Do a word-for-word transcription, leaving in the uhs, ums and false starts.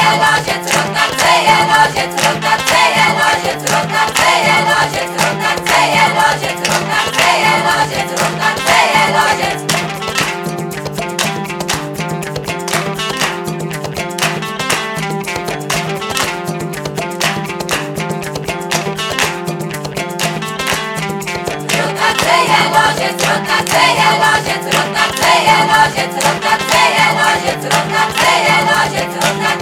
lodziec, rotaceje lodziec, rotaceje lodziec, rotaceje lodziec, rotaceje lodziec, rotaceje lodziec, rotaceje lodziec. Rotaceje lodziec, rotaceje lodziec, rotaceje lodziec, rotaceje lodziec, rotaceje lodziec, rotaceje